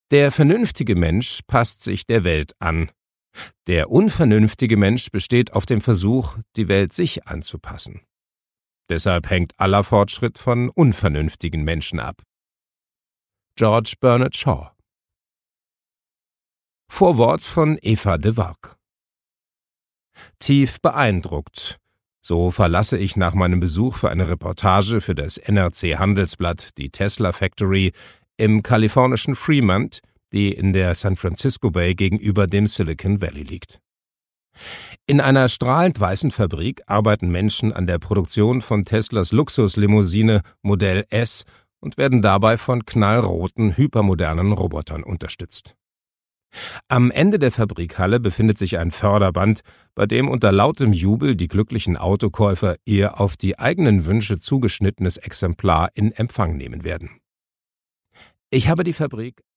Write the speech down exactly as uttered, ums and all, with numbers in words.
Der vernünftige Mensch passt sich der Welt an. Der unvernünftige Mensch besteht auf dem Versuch, die Welt sich anzupassen. Deshalb hängt aller Fortschritt von unvernünftigen Menschen ab. George Bernard Shaw. Vorwort von Eva de Valk. Tief beeindruckt. So verlasse ich nach meinem Besuch für eine Reportage für das N R C Handelsblatt die Tesla Factory im kalifornischen Fremont, die in der San Francisco Bay gegenüber dem Silicon Valley liegt. In einer strahlend weißen Fabrik arbeiten Menschen an der Produktion von Teslas Luxuslimousine Modell S und werden dabei von knallroten, hypermodernen Robotern unterstützt. Am Ende der Fabrikhalle befindet sich ein Förderband, bei dem unter lautem Jubel die glücklichen Autokäufer ihr auf die eigenen Wünsche zugeschnittenes Exemplar in Empfang nehmen werden. Ich habe die Fabrik